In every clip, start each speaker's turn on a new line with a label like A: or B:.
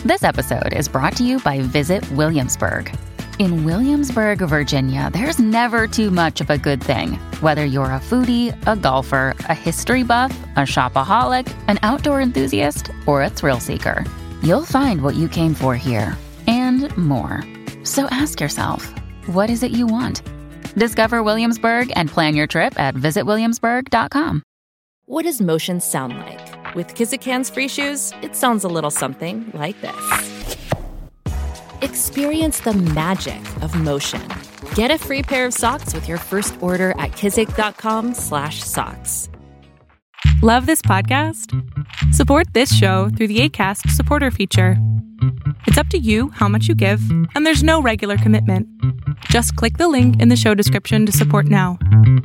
A: This episode is brought to you by Visit Williamsburg. In Williamsburg, Virginia, there's never too much of a good thing. Whether you're a foodie, a golfer, a history buff, a shopaholic, an outdoor enthusiast, or a thrill seeker, you'll find what you came for here and more. So ask yourself, what is it you want? Discover Williamsburg and plan your trip at visitwilliamsburg.com.
B: What does motion sound like? With Kizik hands-free shoes, it sounds a little something like this. Experience the magic of motion. Get a free pair of socks with your first order at kizik.com/socks.
C: Love this podcast? Support this show through the Acast supporter feature. It's up to you how much you give, and there's no regular commitment. Just click the link in the show description to support now.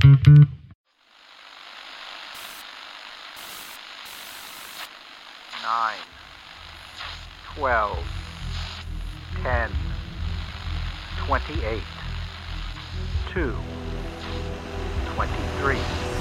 D: Nine, 12, 10, 28, 2, 23.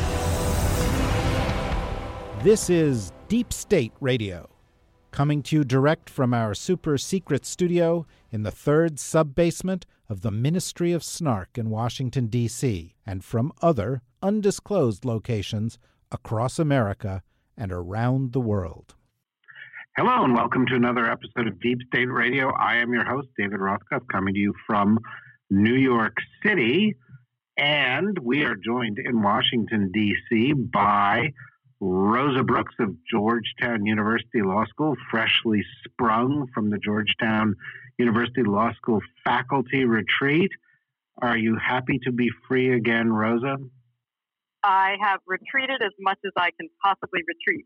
E: This is Deep State Radio, coming to you direct from our super secret studio in the third sub-basement of the Ministry of Snark in Washington, D.C., and from other undisclosed locations across America and around the world.
F: Hello and welcome to another episode of Deep State Radio. I am your host, David Rothkopf, coming to you from New York City. And we are joined in Washington, D.C. by Rosa Brooks of Georgetown University Law School, freshly sprung from the Georgetown University Law School faculty retreat. Are you happy to be free again, Rosa?
G: I have retreated as much as I can possibly retreat.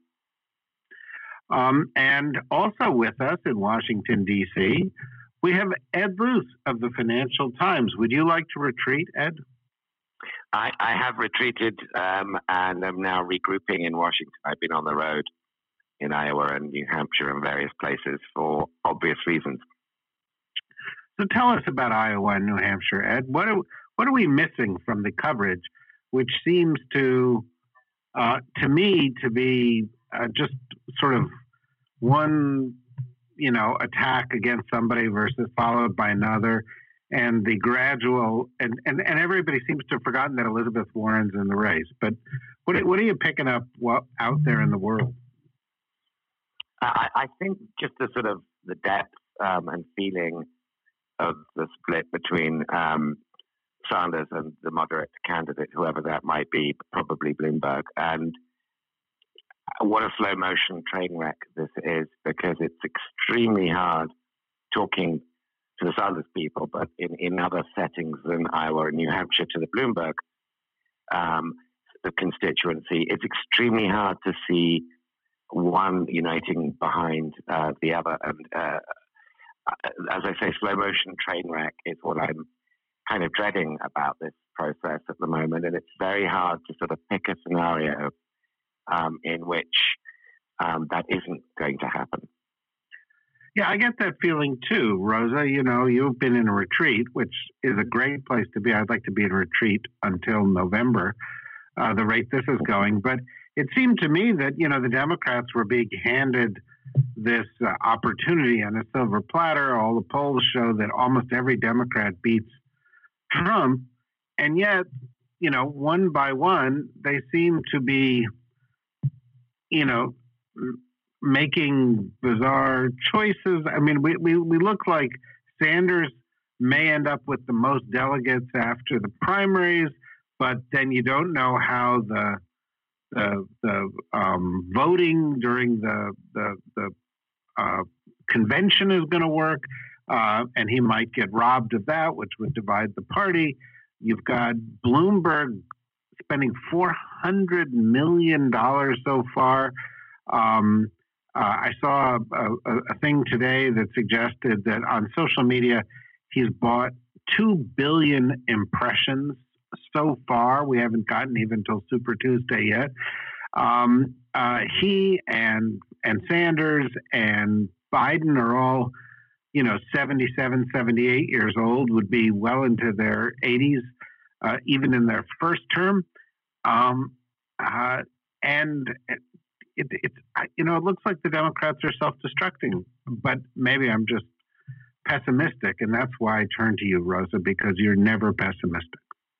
F: And also with us in Washington, D.C., we have Ed Luce of the Financial Times. Would you like to retreat, Ed?
H: I have retreated and I'm now regrouping in Washington. I've been on the road in Iowa and New Hampshire and various places for obvious reasons.
F: So tell us about Iowa and New Hampshire, Ed. What are we missing from the coverage, which seems to me to be just sort of one, attack against somebody versus followed by another, and the gradual and everybody seems to have forgotten that Elizabeth Warren's in the race. But what are you picking up out there in the world?
H: I think just the sort of the depth and feeling of the split between Sanders and the moderate candidate, whoever that might be, probably Bloomberg, and what a slow motion train wreck this is, because it's extremely hard talking to the Sanders people, but in other settings than Iowa and New Hampshire to the Bloomberg the constituency, it's extremely hard to see one uniting behind the other. And as I say, slow motion train wreck is what I'm kind of dreading about this process at the moment. And it's very hard to sort of pick a scenario in which that isn't going to happen.
F: Yeah, I get that feeling too, Rosa. You've been in a retreat, which is a great place to be. I'd like to be in a retreat until November, the rate this is going. But it seemed to me that, the Democrats were being handed this opportunity on a silver platter. All the polls show that almost every Democrat beats Trump. And yet, one by one, they seem to be, making bizarre choices. I mean, we look like Sanders may end up with the most delegates after the primaries, but then you don't know how the voting during the convention is going to work, and he might get robbed of that, which would divide the party. You've got Bloomberg spending $400 million so far. I saw a thing today that suggested that on social media, he's bought 2 billion impressions so far. We haven't gotten even till Super Tuesday yet. He and Sanders and Biden are all, 77, 78 years old, would be well into their 80s, even in their first term. And it looks like the Democrats are self-destructing, but maybe I'm just pessimistic, and that's why I turn to you, Rosa, because you're never pessimistic.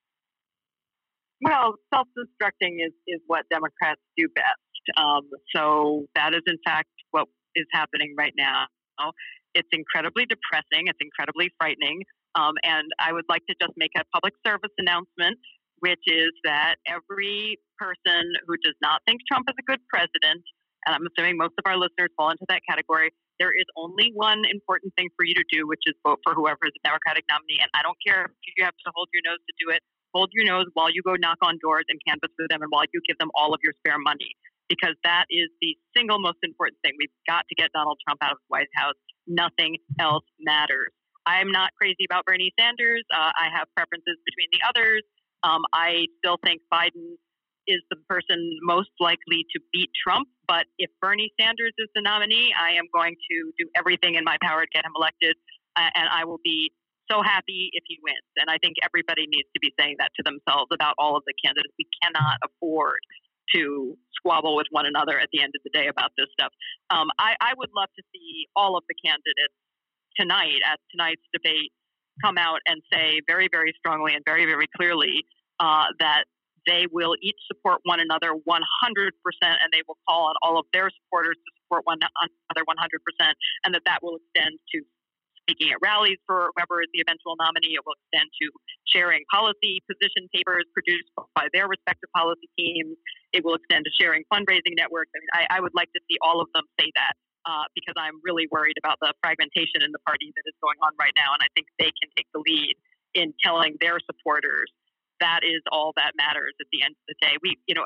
G: Well, self-destructing is what Democrats do best. So that is, in fact, what is happening right now. It's incredibly depressing. It's incredibly frightening. And I would like to just make a public service announcement, which is that every person who does not think Trump is a good president, and I'm assuming most of our listeners fall into that category, there is only one important thing for you to do, which is vote for whoever is the Democratic nominee. And I don't care if you have to hold your nose to do it. Hold your nose while you go knock on doors and canvass for them and while you give them all of your spare money, because that is the single most important thing. We've got to get Donald Trump out of the White House. Nothing else matters. I'm not crazy about Bernie Sanders. I have preferences between the others. I still think Biden is the person most likely to beat Trump. But if Bernie Sanders is the nominee, I am going to do everything in my power to get him elected. And I will be so happy if he wins. And I think everybody needs to be saying that to themselves about all of the candidates. We cannot afford to squabble with one another at the end of the day about this stuff. I would love to see all of the candidates tonight at tonight's debate come out and say very, very strongly and very, very clearly that they will each support one another 100%, and they will call on all of their supporters to support one another 100%, and that will extend to speaking at rallies for whoever is the eventual nominee. It will extend to sharing policy position papers produced by their respective policy teams. It will extend to sharing fundraising networks. I mean, I would like to see all of them say that because I'm really worried about the fragmentation in the party that is going on right now, and I think they can take the lead in telling their supporters that is all that matters at the end of the day.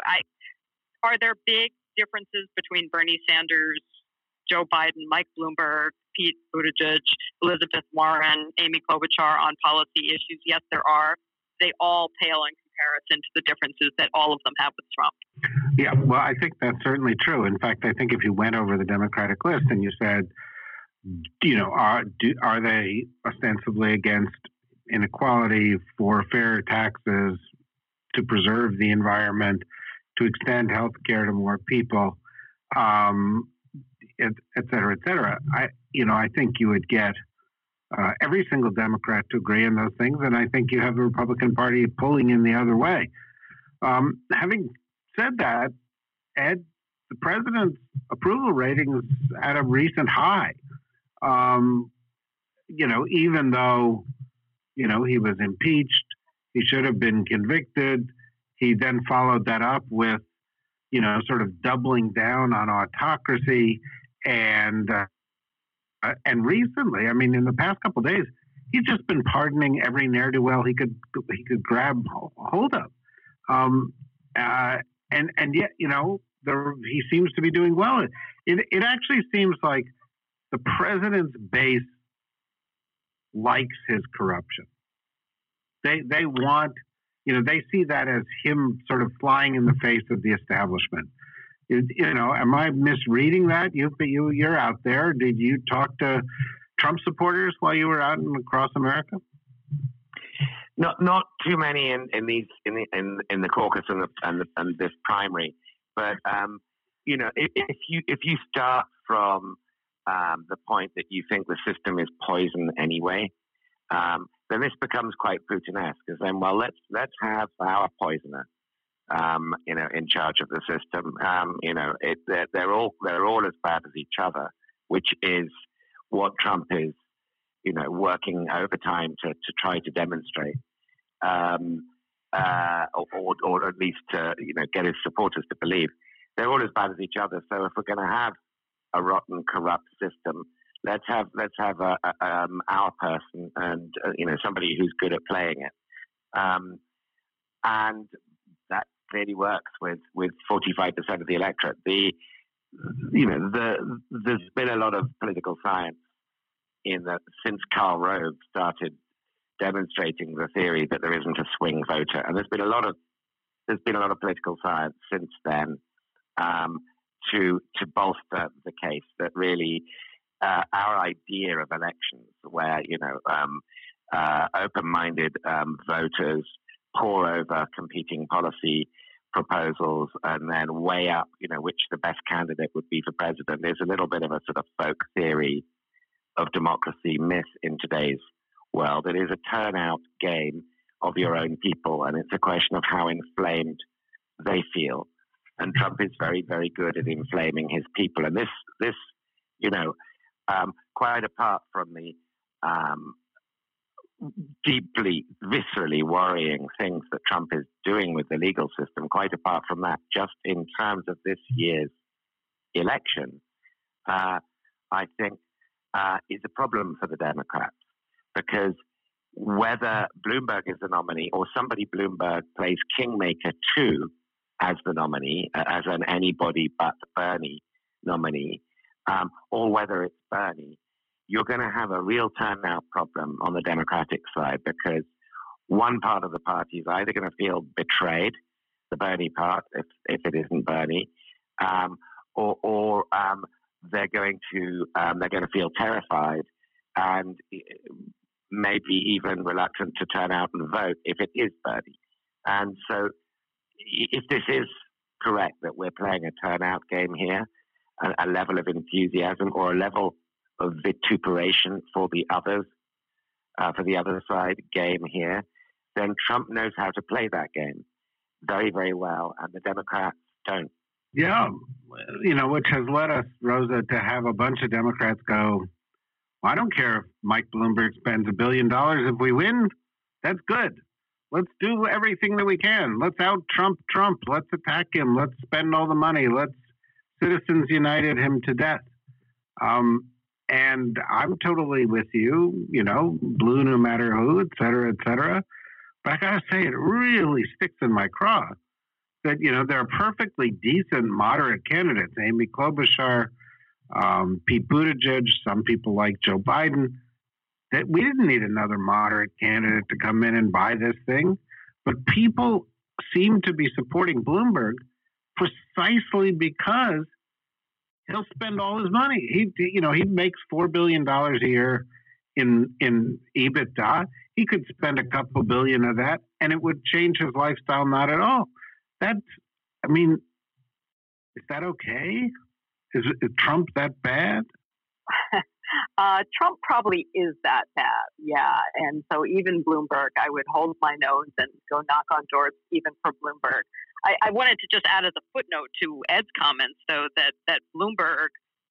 G: Are there big differences between Bernie Sanders, Joe Biden, Mike Bloomberg, Pete Buttigieg, Elizabeth Warren, Amy Klobuchar on policy issues? Yes, there are. They all pale in comparison to the differences that all of them have with Trump.
F: Yeah, well, I think that's certainly true. In fact, I think if you went over the Democratic list and you said, are they ostensibly against inequality, for fair taxes, to preserve the environment, to extend health care to more people, et cetera, et cetera. I think you would get every single Democrat to agree on those things, and I think you have the Republican Party pulling in the other way. Having said that, Ed, the president's approval rating is at a recent high. Even though he was impeached, he should have been convicted. He then followed that up with, sort of doubling down on autocracy. And recently, I mean, in the past couple of days, he's just been pardoning every ne'er-do-well he could grab hold of. And yet, he seems to be doing well. It actually seems like the president's base likes his corruption. They want, they see that as him sort of flying in the face of the establishment. Am I misreading that? You're out there. Did you talk to Trump supporters while you were out across America?
H: Not too many in the caucus and this primary, but if you start from the point that you think the system is poison anyway, then this becomes quite Putinesque. Because then, well, let's have our poisoner, in charge of the system. They're all as bad as each other, which is what Trump is, working overtime to try to demonstrate, or at least to get his supporters to believe. They're all as bad as each other. So if we're going to have a rotten, corrupt system, let's have our person and somebody who's good at playing it, and that clearly works with 45% of the electorate. There's been a lot of political science in that since Karl Rove started demonstrating the theory that there isn't a swing voter, and there's been a lot of political science since then to bolster the case that really our idea of elections, where open-minded voters pore over competing policy proposals and then weigh up, which the best candidate would be for president is a little bit of a sort of folk theory of democracy myth in today's world. It is a turnout game of your own people, and it's a question of how inflamed they feel. And Trump is very, very good at inflaming his people. And this, quite apart from the deeply, viscerally worrying things that Trump is doing with the legal system, quite apart from that, just in terms of this year's election, I think is a problem for the Democrats, because whether Bloomberg is the nominee or somebody Bloomberg plays kingmaker to as the nominee, as an anybody but Bernie nominee, or whether it's Bernie, you're going to have a real turnout problem on the Democratic side, because one part of the party is either going to feel betrayed, the Bernie part, if it isn't Bernie, or they're going to feel terrified and maybe even reluctant to turn out and vote if it is Bernie. And so, if this is correct that we're playing a turnout game here, a level of enthusiasm or a level of vituperation for the others, for the other side game here, then Trump knows how to play that game very, very well, and the Democrats don't.
F: Yeah, which has led us, Rosa, to have a bunch of Democrats go, well, I don't care if Mike Bloomberg spends $1 billion. If we win, that's good. Let's do everything that we can. Let's out-Trump Trump. Let's attack him. Let's spend all the money. Let's Citizens United him to death. And I'm totally with you, blue no matter who, et cetera, et cetera. But I got to say, it really sticks in my craw that, there are perfectly decent moderate candidates, Amy Klobuchar, Pete Buttigieg, some people like Joe Biden, that we didn't need another moderate candidate to come in and buy this thing. But people seem to be supporting Bloomberg precisely because he'll spend all his money. He makes $4 billion a year in EBITDA. He could spend a couple billion of that, and it would change his lifestyle not at all. Is that okay? Is Trump that bad?
G: Trump probably is that bad, yeah. And so even Bloomberg, I would hold my nose and go knock on doors even for Bloomberg. I wanted to just add as a footnote to Ed's comments, though, that Bloomberg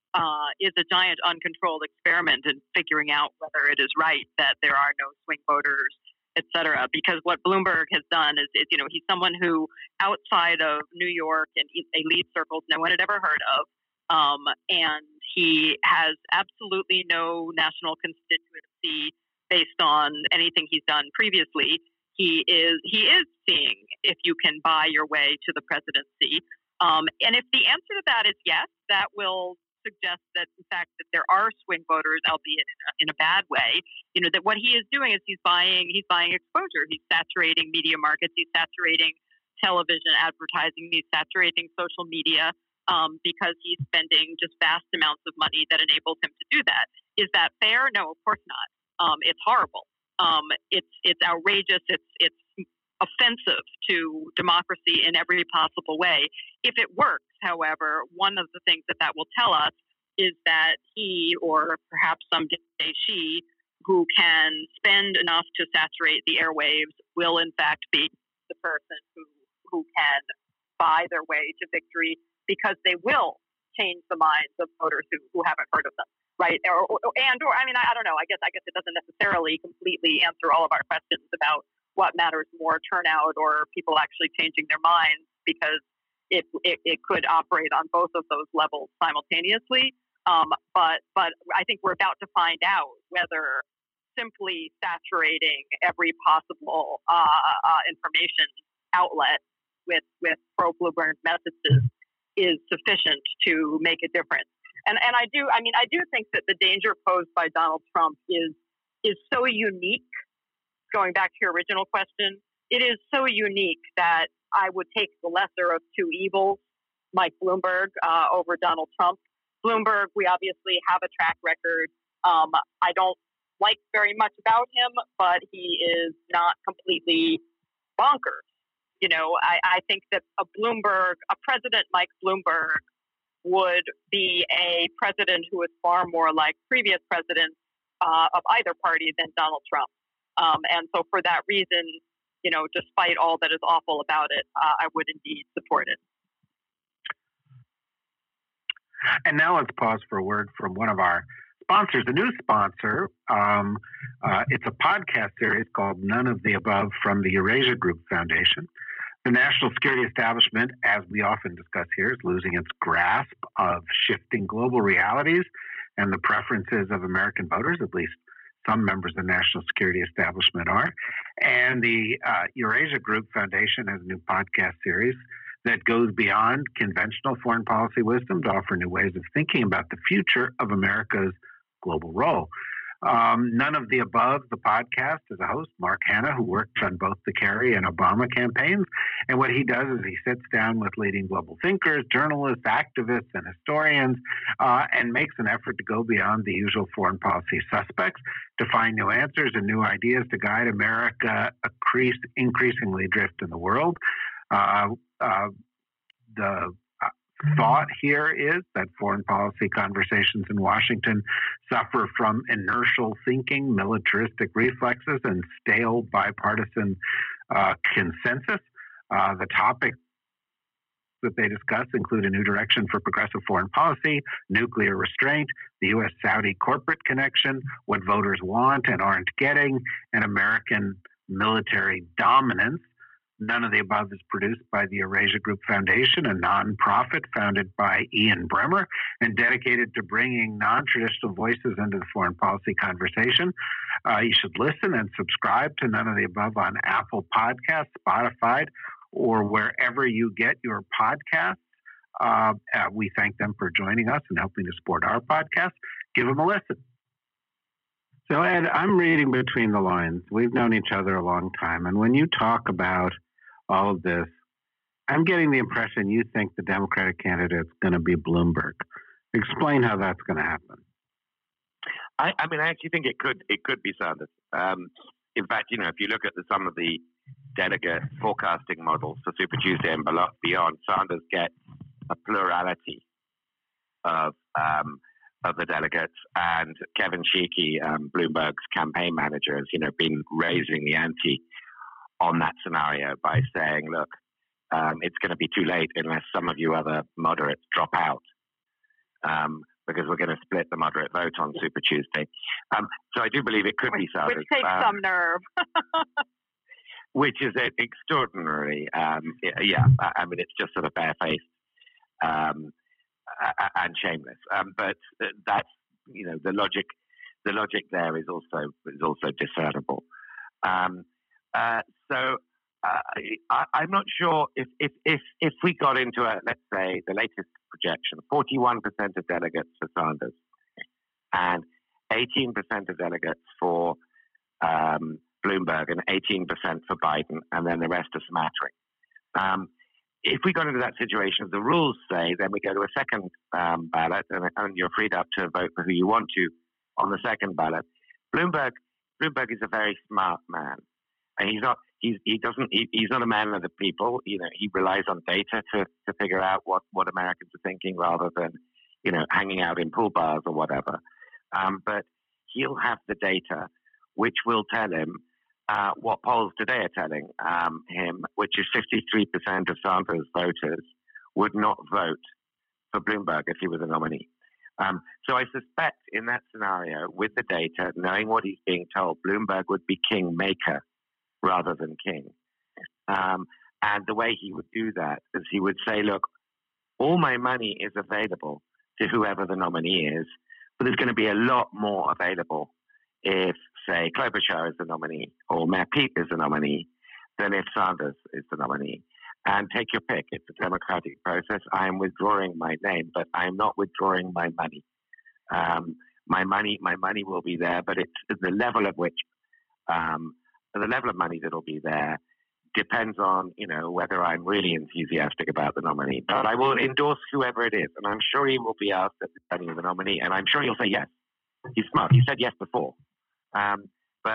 G: is a giant uncontrolled experiment in figuring out whether it is right that there are no swing voters, et cetera. Because what Bloomberg has done is he's someone who, outside of New York and elite circles, no one had ever heard of. And he has absolutely no national constituency based on anything he's done previously. He is seeing if you can buy your way to the presidency. And if the answer to that is yes, that will suggest that, in fact, that there are swing voters, albeit in a bad way. That what he is doing is he's buying exposure. He's saturating media markets. He's saturating television advertising. He's saturating social media. Because he's spending just vast amounts of money that enables him to do that. Is that fair? No, of course not. It's horrible. It's outrageous. It's offensive to democracy in every possible way. If it works, however, one of the things that will tell us is that he, or perhaps someday she, who can spend enough to saturate the airwaves, will in fact be the person who can buy their way to victory, because they will change the minds of voters who haven't heard of them, right? I don't know. I guess it doesn't necessarily completely answer all of our questions about what matters more, turnout or people actually changing their minds, because it could operate on both of those levels simultaneously. But I think we're about to find out whether simply saturating every possible information outlet with pro-Bloomberg messages is sufficient to make a difference. And I do think that the danger posed by Donald Trump is so unique. Going back to your original question, it is so unique that I would take the lesser of two evils, Mike Bloomberg, over Donald Trump. Bloomberg, we obviously have a track record. I don't like very much about him, but he is not completely bonkers. I think that a President Mike Bloomberg would be a president who is far more like previous presidents of either party than Donald Trump. And so for that reason, despite all that is awful about it, I would indeed support it.
F: And now let's pause for a word from one of our sponsors, a new sponsor. It's a podcast series called None of the Above from the Eurasia Group Foundation. The national security establishment, as we often discuss here, is losing its grasp of shifting global realities and the preferences of American voters, at least some members of the national security establishment are. And the Eurasia Group Foundation has a new podcast series that goes beyond conventional foreign policy wisdom to offer new ways of thinking about the future of America's global role. None of the Above, the podcast, is a host, Mark Hanna, who worked on both the Kerry and Obama campaigns. And what he does is he sits down with leading global thinkers, journalists, activists, and historians, and makes an effort to go beyond the usual foreign policy suspects to find new answers and new ideas to guide America increasingly adrift in the world. The thought here is that foreign policy conversations in Washington suffer from inertial thinking, militaristic reflexes, and stale bipartisan consensus. The topics that they discuss include a new direction for progressive foreign policy, nuclear restraint, the U.S.-Saudi corporate connection, what voters want and aren't getting, and American military dominance. None of the Above is produced by the Eurasia Group Foundation, a nonprofit founded by Ian Bremmer and dedicated to bringing non-traditional voices into the foreign policy conversation. You should listen and subscribe to None of the Above on Apple Podcasts, Spotify, or wherever you get your podcasts. We thank them for joining us and helping to support our podcast. Give them a listen. So, Ed, I'm reading between the lines. We've known each other a long time. And when you talk about all of this, I'm getting the impression you think the Democratic candidate is going to be Bloomberg. Explain how that's going to happen.
H: I mean, I actually think it could be Sanders. In fact, if you look at some of the delegate forecasting models for Super Tuesday and beyond, Sanders gets a plurality of the delegates, and Kevin Sheekey, Bloomberg's campaign manager, has been raising the ante on that scenario by saying, look, it's going to be too late unless some of you other moderates drop out, because we're going to split the moderate vote on Super Tuesday. So I do believe it could be Sanders.
G: Which takes some nerve.
H: Which is extraordinary. I mean, it's just sort of barefaced and shameless. But that's, the logic there is also discernible. So I'm not sure if we got into let's say the latest projection, 41% of delegates for Sanders and 18% of delegates for Bloomberg and 18% for Biden, and then the rest are smattering. If we got into that situation, the rules say then we go to a second ballot, and you're freed up to vote for who you want to on the second ballot. Bloomberg is a very smart man, and he's not a man of the people. He relies on data to figure out what Americans are thinking rather than hanging out in pool bars or whatever. But he'll have the data, which will tell him what polls today are telling him, which is 53% of Sanders voters would not vote for Bloomberg if he was a nominee. So I suspect in that scenario, with the data, knowing what he's being told, Bloomberg would be kingmaker rather than king. And the way he would do that is he would say, look, all my money is available to whoever the nominee is, but there's going to be a lot more available if, say, Klobuchar is the nominee or Mayor Pete is the nominee than if Sanders is the nominee. And take your pick. It's a democratic process. I am withdrawing my name, but I am not withdrawing my money. My money will be there, but it's the level of which, the level of money that will be there depends on, whether I'm really enthusiastic about the nominee. But I will endorse whoever it is, and I'm sure he will be asked at the signing of the nominee, and I'm sure he'll say yes. He's smart. He said yes before. But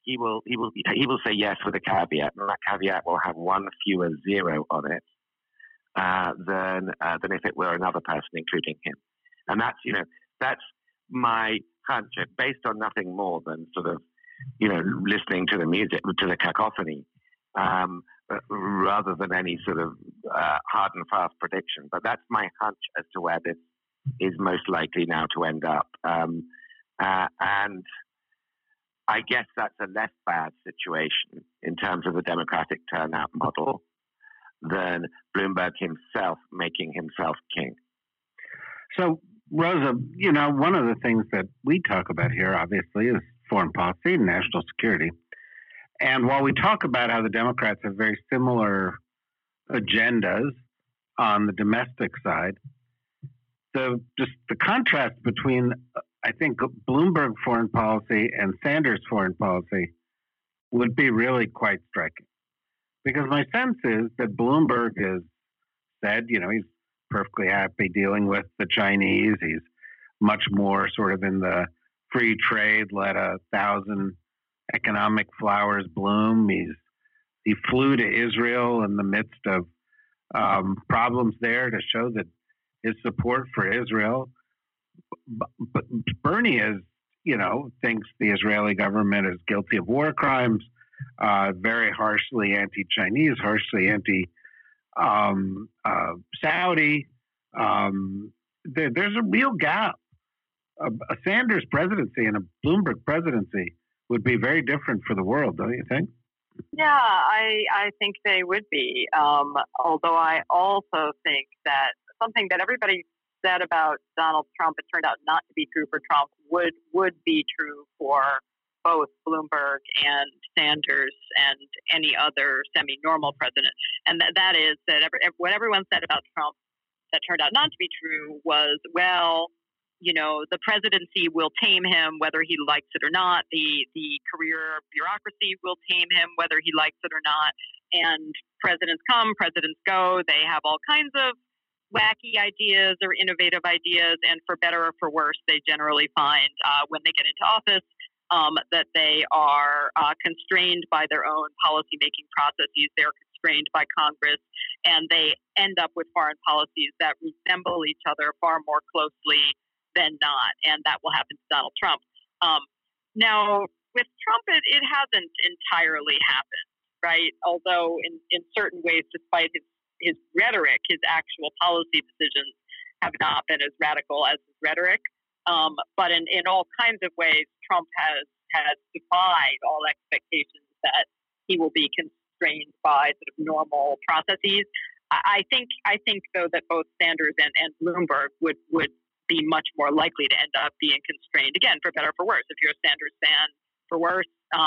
H: he will say yes with a caveat, and that caveat will have one fewer zero on it than if it were another person, including him. And that's my hunch, based on nothing more than sort of listening to the music, to the cacophony, rather than any sort of hard and fast prediction. But that's my hunch as to where this is most likely now to end up. And I guess that's a less bad situation in terms of the Democratic turnout model than Bloomberg himself making himself king.
F: So, Rosa, one of the things that we talk about here, obviously, is foreign policy and national security. And while we talk about how the Democrats have very similar agendas on the domestic side, the contrast between, I think, Bloomberg foreign policy and Sanders foreign policy would be really quite striking. Because my sense is that Bloomberg has said, he's perfectly happy dealing with the Chinese. He's much more sort of in the free trade, let 1,000 economic flowers bloom. He flew to Israel in the midst of problems there to show that his support for Israel. But Bernie thinks the Israeli government is guilty of war crimes, very harshly anti-Chinese, harshly anti-Saudi. There's a real gap. A Sanders presidency and a Bloomberg presidency would be very different for the world, don't you think?
G: Yeah, I think they would be. Although I also think that something that everybody said about Donald Trump, it turned out not to be true for Trump, would be true for both Bloomberg and Sanders and any other semi-normal president. And that is that what everyone said about Trump that turned out not to be true was, the presidency will tame him whether he likes it or not. The career bureaucracy will tame him whether he likes it or not. And presidents come, presidents go. They have all kinds of wacky ideas or innovative ideas. And for better or for worse, they generally find when they get into office that they are constrained by their own policymaking processes. They're constrained by Congress, and they end up with foreign policies that resemble each other far more closely than not, and that will happen to Donald Trump. Now, with Trump, it hasn't entirely happened, right? Although in certain ways, despite his rhetoric, his actual policy decisions have not been as radical as his rhetoric. But in all kinds of ways, Trump has defied all expectations that he will be constrained by sort of normal processes. I think though that both Sanders and Bloomberg would be much more likely to end up being constrained, again, for better or for worse. If you're a Sanders fan, for worse,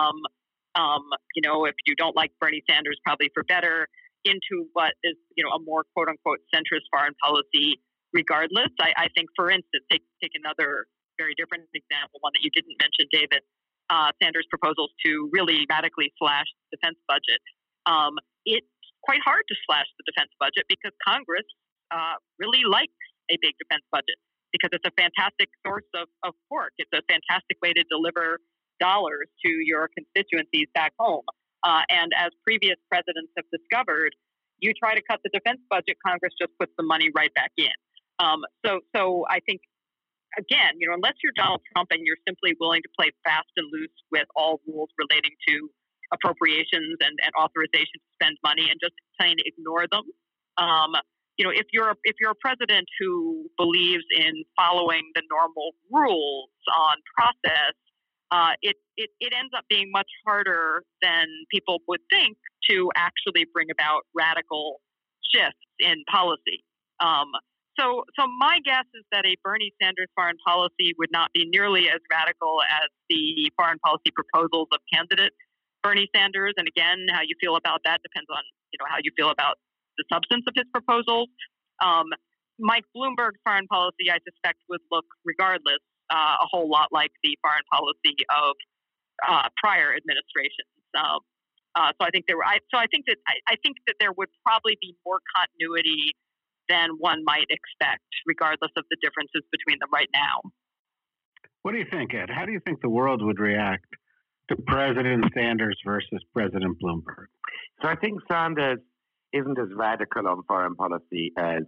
G: if you don't like Bernie Sanders, probably for better, into what is, a more quote unquote centrist foreign policy regardless. I think, for instance, take another very different example, one that you didn't mention, David, Sanders' proposals to really radically slash the defense budget. It's quite hard to slash the defense budget because Congress really likes a big defense budget, because it's a fantastic source of pork. It's a fantastic way to deliver dollars to your constituencies back home. And as previous presidents have discovered, you try to cut the defense budget, Congress just puts the money right back in. So I think, again, unless you're Donald Trump and you're simply willing to play fast and loose with all rules relating to appropriations and authorization to spend money and just plain ignore them, if you're a president who believes in following the normal rules on process, it ends up being much harder than people would think to actually bring about radical shifts in policy. So my guess is that a Bernie Sanders foreign policy would not be nearly as radical as the foreign policy proposals of candidate Bernie Sanders. And again, how you feel about that depends on how you feel about the substance of his proposals. Mike Bloomberg's foreign policy, I suspect, would look regardless a whole lot like the foreign policy of prior administrations. So I think that there would probably be more continuity than one might expect, regardless of the differences between them right now.
F: What do you think, Ed? How do you think the world would react to President Sanders versus President Bloomberg?
H: So I think Sanders isn't as radical on foreign policy as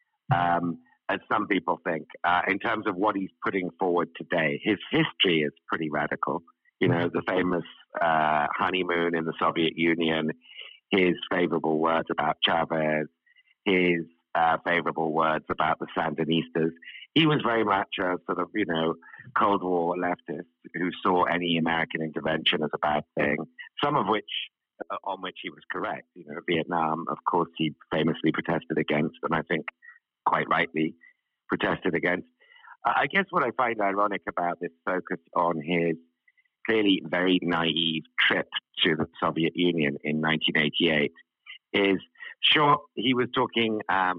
H: some people think. In terms of what he's putting forward today, his history is pretty radical. You know, the famous honeymoon in the Soviet Union, his favorable words about Chavez, his favorable words about the Sandinistas. He was very much a sort of, you know, Cold War leftist who saw any American intervention as a bad thing, some of which, on which he was correct. You know, Vietnam, of course, he famously protested against, and I think quite rightly protested against. I guess what I find ironic about this focus on his clearly very naive trip to the Soviet Union in 1988 is, sure, he was talking,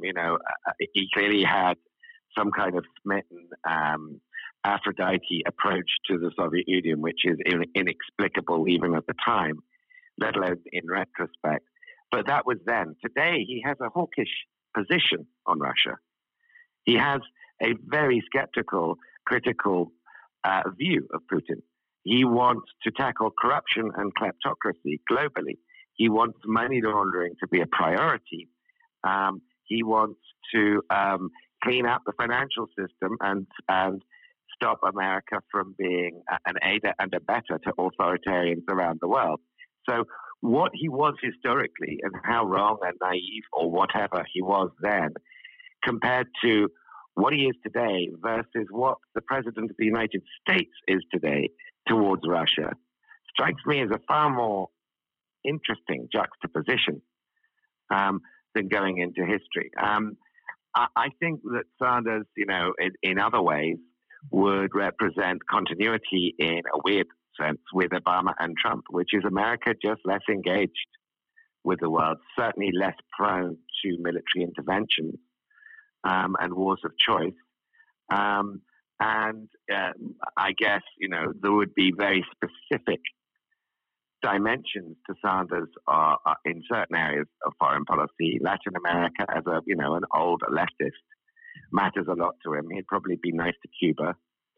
H: he clearly had some kind of smitten Aphrodite approach to the Soviet Union, which is inexplicable even at the time, let alone in retrospect. But that was then. Today, he has a hawkish position on Russia. He has a very skeptical, critical view of Putin. He wants to tackle corruption and kleptocracy globally. He wants money laundering to be a priority. He wants to clean up the financial system and stop America from being an aider and abetter to authoritarians around the world. So what he was historically and how wrong and naive or whatever he was then compared to what he is today versus what the President of the United States is today towards Russia strikes me as a far more interesting juxtaposition than going into history. I think that Sanders, you know, in other ways would represent continuity in a weird sense with Obama and Trump, which is America just less engaged with the world, certainly less prone to military interventions and wars of choice. I guess, you know, there would be very specific dimensions to Sanders in certain areas of foreign policy. Latin America, as a, you know, an old leftist, matters a lot to him. He'd probably be nice to Cuba.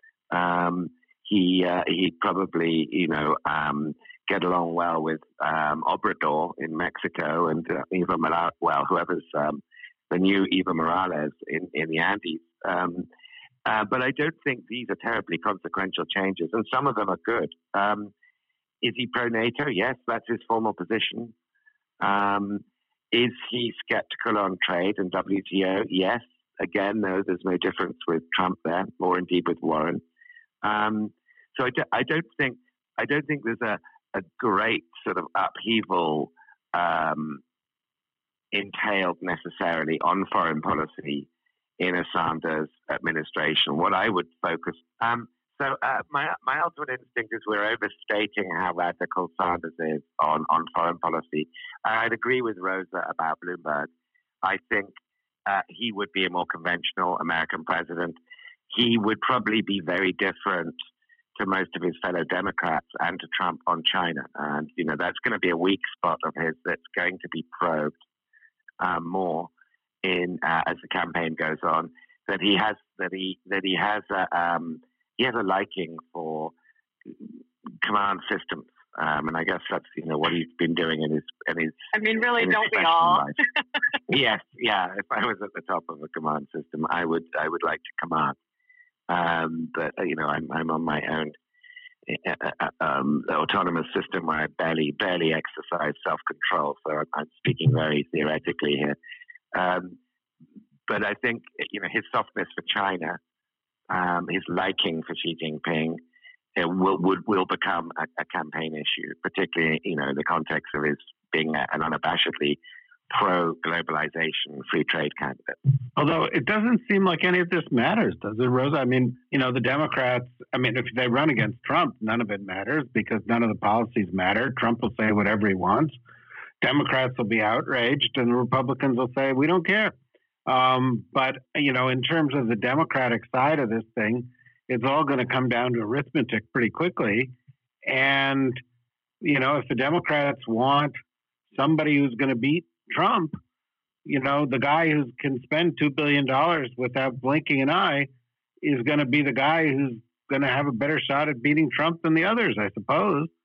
H: He'd probably, you know, get along well with Obrador in Mexico and Evo Morales, whoever's the new Evo Morales in the Andes. But I don't think these are terribly consequential changes, and some of them are good. Is he pro-NATO? Yes, that's his formal position. Is he skeptical on trade and WTO? Yes. Again, no, there's no difference with Trump there, or indeed with Warren. So I don't think there's a great sort of upheaval entailed necessarily on foreign policy in a Sanders administration. What I would focus my ultimate instinct is we're overstating how radical Sanders is on foreign policy. I'd agree with Rosa about Bloomberg. I think he would be a more conventional American president. He would probably be very different to most of his fellow Democrats and to Trump on China. And, you know, that's going to be a weak spot of his that's going to be probed more as the campaign goes on. That he has a liking for command systems, and I guess that's, you know, what he's been doing in his. I mean, really, don't we all? Yes, yeah. If I was at the top of a command system, I would like to command. But you know, I'm on my own autonomous system where I barely exercise self-control. So I'm speaking very theoretically here. But I think, you know, his softness for China, his liking for Xi Jinping, will become a campaign issue, particularly, you know, in the context of his being an unabashedly pro-globalization free trade candidate.
F: Although it doesn't seem like any of this matters, does it, Rosa? I mean, you know, the Democrats, I mean, if they run against Trump, none of it matters because none of the policies matter. Trump will say whatever he wants. Democrats will be outraged and the Republicans will say, we don't care. But, you know, in terms of the Democratic side of this thing, it's all going to come down to arithmetic pretty quickly. And, you know, if the Democrats want somebody who's going to beat Trump, you know, the guy who can spend $2 billion without blinking an eye is going to be the guy who's going to have a better shot at beating Trump than the others, I suppose.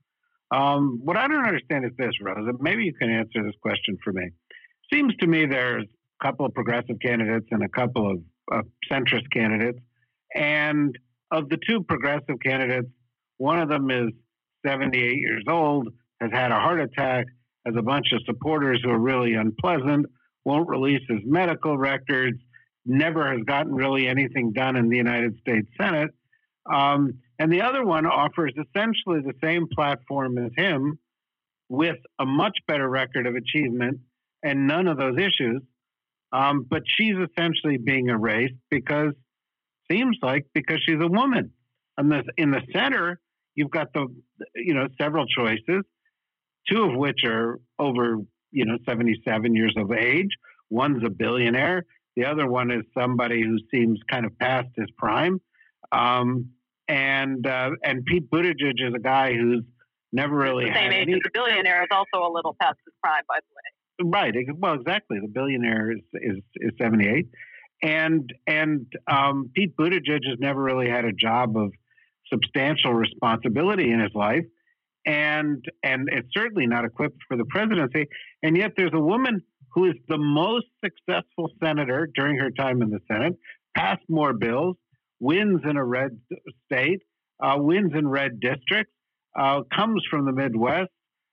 F: What I don't understand is this, Rosa. Maybe you can answer this question for me. Seems to me there's a couple of progressive candidates and a couple of centrist candidates. And of the two progressive candidates, one of them is 78 years old, has had a heart attack, has a bunch of supporters who are really unpleasant, won't release his medical records, never has gotten really anything done in the United States Senate. And the other one offers essentially the same platform as him with a much better record of achievement and none of those issues. But she's essentially being erased because she's a woman. And in the center, you've got several choices, two of which are over 77 years of age. One's a billionaire. The other one is somebody who seems kind of past his prime. And Pete Buttigieg is a guy who's never really
G: the
F: had
G: same age
F: any.
G: as the billionaire is also a little past his prime, by the way.
F: Right. Well, exactly. The billionaire is 78, and Pete Buttigieg has never really had a job of substantial responsibility in his life, and it's certainly not equipped for the presidency. And yet, there's a woman who is the most successful senator during her time in the Senate, passed more bills, wins in a red state, wins in red districts, comes from the Midwest,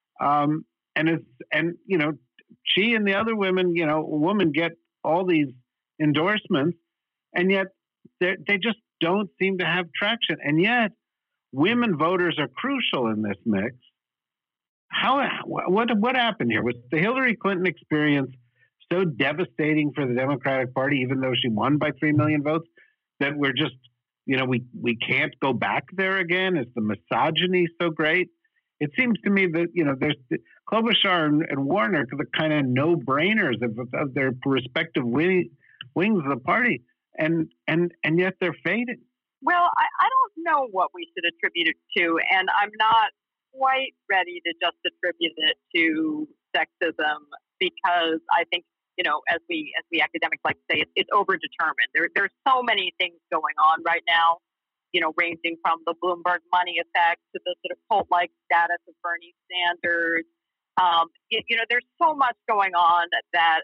F: she and the other women, women get all these endorsements, and yet they just don't seem to have traction. And yet, women voters are crucial in this mix. What happened here? Was the Hillary Clinton experience so devastating for the Democratic Party, even though she won by 3 million votes, that we're just, we can't go back there again? Is the misogyny so great? It seems to me that, there's Klobuchar and Warner, the kind of no-brainers of their respective wings of the party, and yet they're fading.
G: Well, I don't know what we should attribute it to, and I'm not quite ready to just attribute it to sexism, because I think, as we academics like to say, it's overdetermined. There's so many things going on right now, ranging from the Bloomberg money effect to the sort of cult-like status of Bernie Sanders. There's so much going on that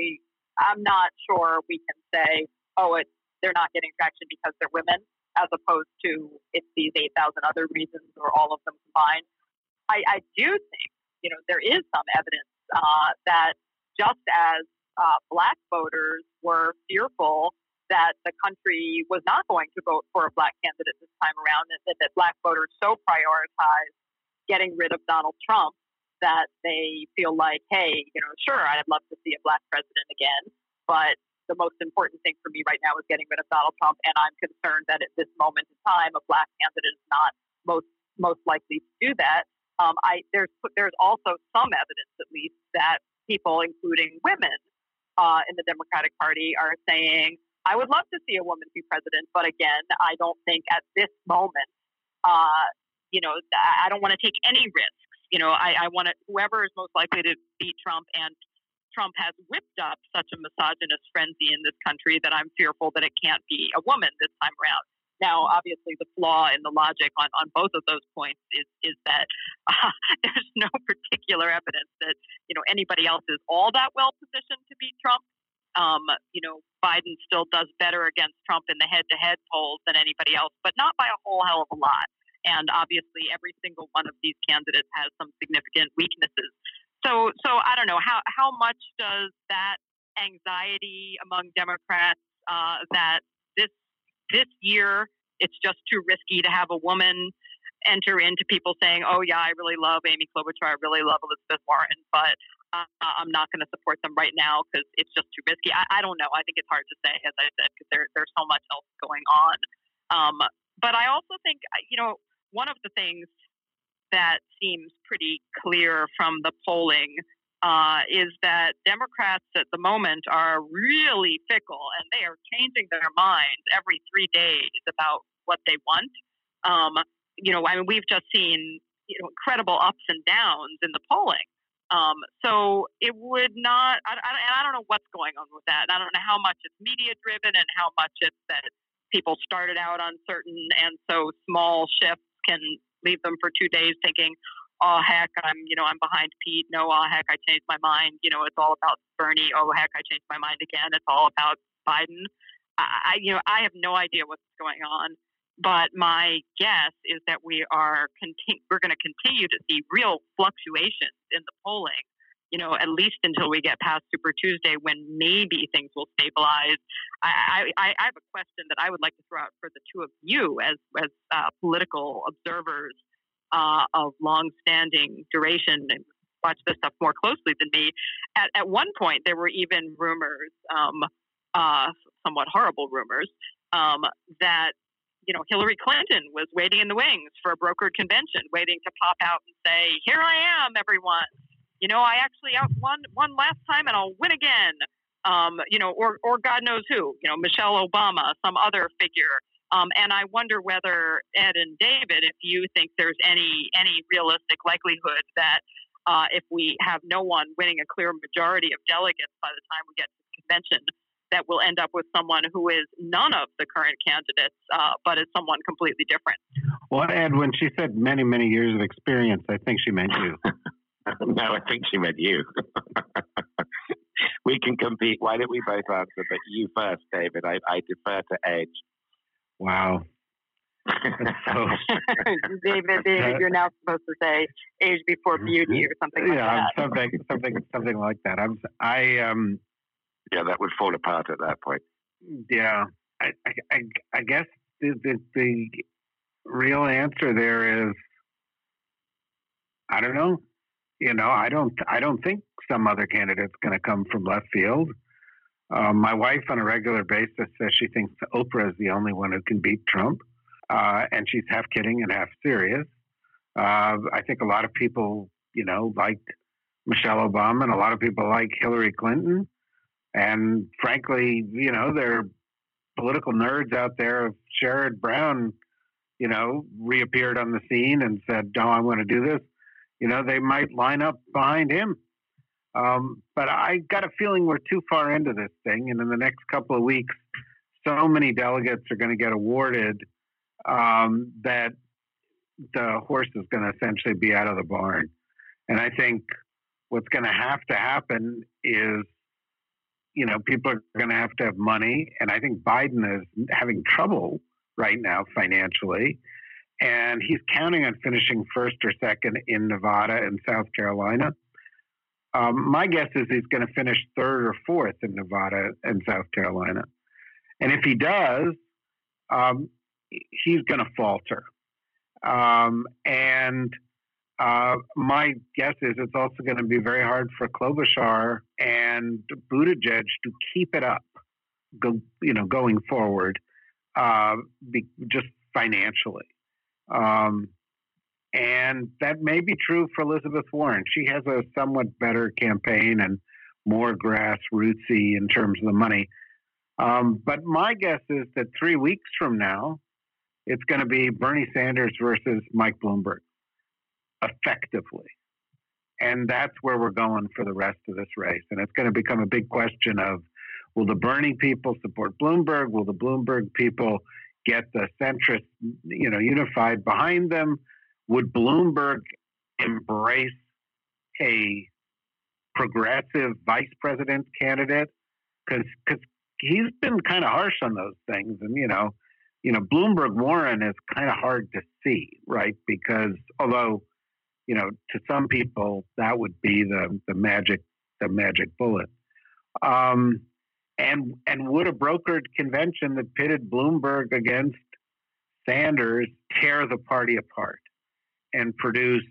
G: I'm not sure we can say, they're not getting traction because they're women, as opposed to it's these 8,000 other reasons or all of them combined. I do think, there is some evidence that just as Black voters were fearful that the country was not going to vote for a Black candidate this time around, that Black voters so prioritized getting rid of Donald Trump that they feel like, hey, sure, I'd love to see a Black president again, but the most important thing for me right now is getting rid of Donald Trump, and I'm concerned that at this moment in time, a Black candidate is not most likely to do that. There's also some evidence, at least, that people, including women in the Democratic Party, are saying, I would love to see a woman be president, but again, I don't think at this moment, I don't want to take any risks. I want whoever is most likely to beat Trump, and Trump has whipped up such a misogynist frenzy in this country that I'm fearful that it can't be a woman this time around. Now, obviously, the flaw in the logic on both of those points is that there's no particular evidence that anybody else is all that well positioned to beat Trump. Biden still does better against Trump in the head-to-head polls than anybody else, but not by a whole hell of a lot. And obviously, every single one of these candidates has some significant weaknesses. So I don't know how much does that anxiety among Democrats that this year it's just too risky to have a woman enter into people saying, oh yeah, I really love Amy Klobuchar, I really love Elizabeth Warren, but I'm not going to support them right now because it's just too risky. I don't know. I think it's hard to say, as I said, because there's so much else going on. But I also think, one of the things that seems pretty clear from the polling is that Democrats at the moment are really fickle, and they are changing their minds every 3 days about what they want. We've just seen incredible ups and downs in the polling. So it would not. I don't know what's going on with that. I don't know how much it's media driven and how much it's that people started out uncertain, and so small shifts can leave them for 2 days thinking, oh heck, I'm behind Pete. No, oh heck, I changed my mind. It's all about Bernie. Oh heck, I changed my mind again. It's all about Biden. I have no idea what's going on, but my guess is that we're going to continue to see real fluctuations in the polling. At least until we get past Super Tuesday, when maybe things will stabilize. I have a question that I would like to throw out for the two of you as political observers of long-standing duration and watch this stuff more closely than me. At one point, there were even rumors, somewhat horrible rumors, that Hillary Clinton was waiting in the wings for a brokered convention, waiting to pop out and say, "Here I am, everyone. I actually won last time, and I'll win again." Or God knows who, Michelle Obama, some other figure. And I wonder whether, Ed and David, if you think there's any realistic likelihood that if we have no one winning a clear majority of delegates by the time we get to the convention, that we'll end up with someone who is none of the current candidates, but is someone completely different.
F: Well, Ed, when she said many, many years of experience, I think she meant you.
H: No, I think she meant you. We can compete. Why don't we both answer? But you first, David. I defer to Edge.
F: Wow.
G: David, you're now supposed to say age before beauty or something like that.
F: Something like that.
H: Yeah, that would fall apart at that point.
F: Yeah, I guess the real answer there is, I don't know. I don't think some other candidate's going to come from left field. My wife, on a regular basis, says she thinks Oprah is the only one who can beat Trump, and she's half kidding and half serious. I think a lot of people, like Michelle Obama, and a lot of people like Hillary Clinton. And frankly, there are political nerds out there. If Sherrod Brown, reappeared on the scene and said, "No, I want to do this," they might line up behind him. But I got a feeling we're too far into this thing. And in the next couple of weeks, so many delegates are going to get awarded that the horse is going to essentially be out of the barn. And I think what's going to happen is, people are going to have money. And I think Biden is having trouble right now financially. And he's counting on finishing first or second in Nevada and South Carolina. My guess is he's going to finish third or fourth in Nevada and South Carolina. And if he does, he's going to falter. My guess is it's also going to be very hard for Klobuchar and Buttigieg to keep it up, going forward, just financially. And that may be true for Elizabeth Warren. She has a somewhat better campaign and more grassrootsy in terms of the money. But my guess is that 3 weeks from now, it's going to be Bernie Sanders versus Mike Bloomberg, effectively. And that's where we're going for the rest of this race. And it's going to become a big question of, will the Bernie people support Bloomberg? Will the Bloomberg people get the centrist, unified behind them? Would Bloomberg embrace a progressive vice president candidate? Because he's been kind of harsh on those things. And, Bloomberg Warren is kind of hard to see, right? Because although, to some people that would be the magic bullet. And would a brokered convention that pitted Bloomberg against Sanders tear the party apart and produce,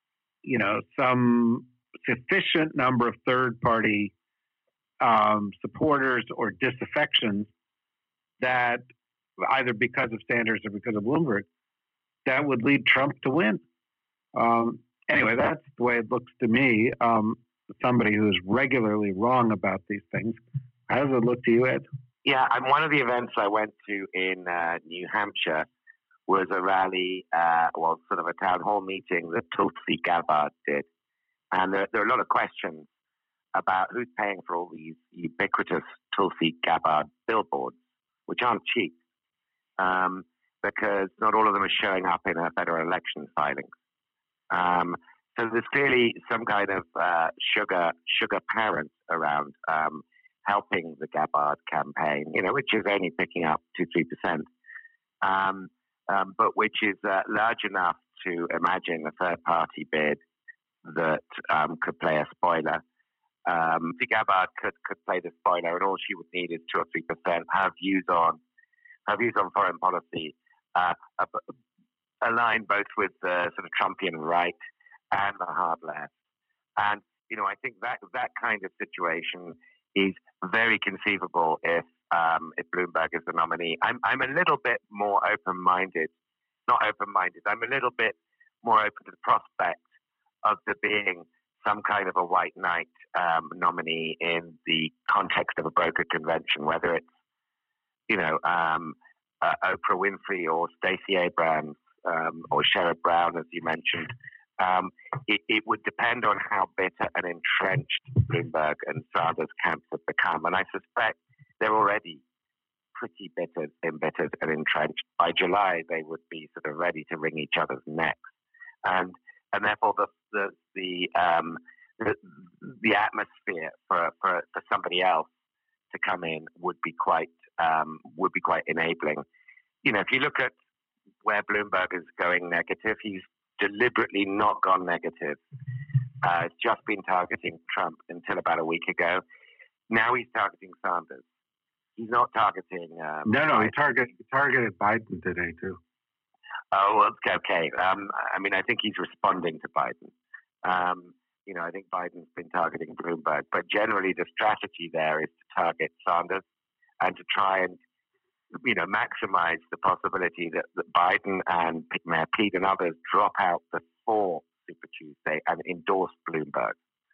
F: some sufficient number of third-party supporters or disaffections that either because of Sanders or because of Bloomberg, that would lead Trump to win? Anyway, that's the way it looks to me. Somebody who is regularly wrong about these things. How does it look to you, Ed?
H: Yeah, one of the events I went to in New Hampshire was a rally, sort of a town hall meeting that Tulsi Gabbard did. And there are a lot of questions about who's paying for all these ubiquitous Tulsi Gabbard billboards, which aren't cheap, because not all of them are showing up in her federal election filings. So there's clearly some kind of sugar parent around helping the Gabbard campaign, which is only picking up 2-3%, but which is large enough to imagine a third-party bid that could play a spoiler. The Gabbard could play the spoiler, and all she would need is 2 or 3%. Her views on foreign policy align both with the sort of Trumpian right and the hard left. And I think that kind of situation is very conceivable if Bloomberg is the nominee. I'm a little bit more open-minded. Not open-minded. I'm a little bit more open to the prospect of there being some kind of a white knight nominee in the context of a broker convention, whether it's Oprah Winfrey or Stacey Abrams or Sherrod Brown, as you mentioned. It would depend on how bitter and entrenched Bloomberg and Sanders camps have become, and I suspect they're already pretty embittered and entrenched. By July, they would be sort of ready to wring each other's necks, and therefore the atmosphere for somebody else to come in would be quite enabling. If you look at where Bloomberg is going negative, he's deliberately not gone negative. It's just been targeting Trump until about a week ago. Now he's targeting Sanders. He's not targeting.
F: He targeted Biden today too.
H: Oh, well, okay. I think he's responding to Biden. I think Biden's been targeting Bloomberg, but generally the strategy there is to target Sanders and to try and maximize the possibility that Biden and Mayor Pete and others drop out before Super Tuesday and endorse Bloomberg.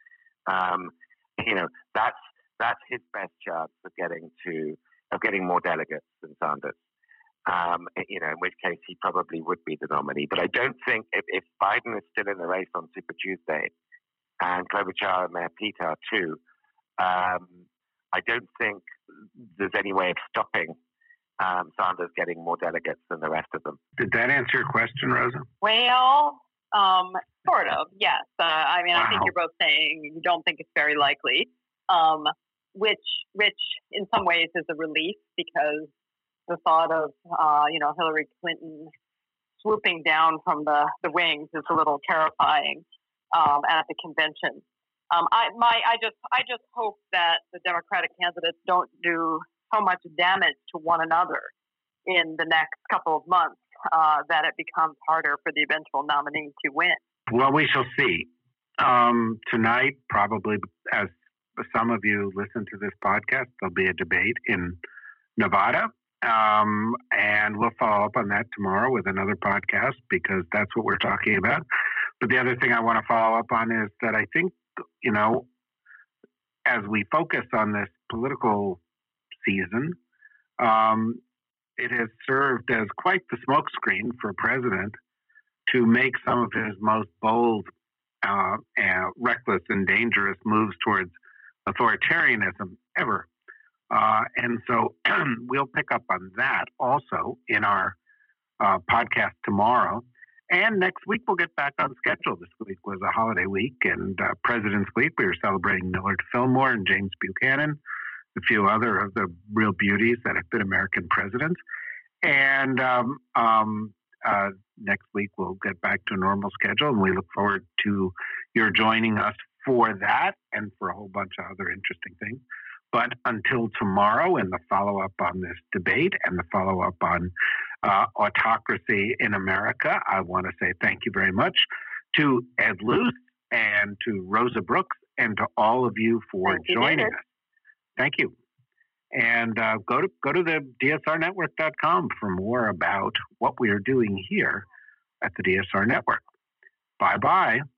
H: That's his best chance of getting more delegates than Sanders. In which case he probably would be the nominee. But I don't think if Biden is still in the race on Super Tuesday, and Klobuchar and Mayor Pete are too, I don't think there's any way of stopping Sanders getting more delegates than the rest of them.
F: Did that answer your question, Rosa?
G: Well, sort of, yes. Wow. I think you're both saying you don't think it's very likely, which in some ways is a relief, because the thought of Hillary Clinton swooping down from the wings is a little terrifying at the convention. I just hope that the Democratic candidates don't do so much damage to one another in the next couple of months that it becomes harder for the eventual nominee to win.
F: Well, we shall see. Tonight, probably, as some of you listen to this podcast, there'll be a debate in Nevada. And we'll follow up on that tomorrow with another podcast, because that's what we're talking about. But the other thing I want to follow up on is that I think, as we focus on this political season, it has served as quite the smokescreen for a president to make some of his most bold, reckless and dangerous moves towards authoritarianism ever. And so we'll pick up on that also in our podcast tomorrow. And next week we'll get back on schedule. This week was a holiday week and President's Week. We were celebrating Millard Fillmore and James Buchanan, a few other of the real beauties that have been American presidents. And next week we'll get back to a normal schedule, and we look forward to your joining us for that and for a whole bunch of other interesting things. But until tomorrow and the follow-up on this debate and the follow-up on autocracy in America, I want to say thank you very much to Ed Luce and to Rosa Brooks and to all of you for joining us. Thank you. And go to the DSRnetwork.com for more about what we are doing here at the DSR Network. Bye-bye.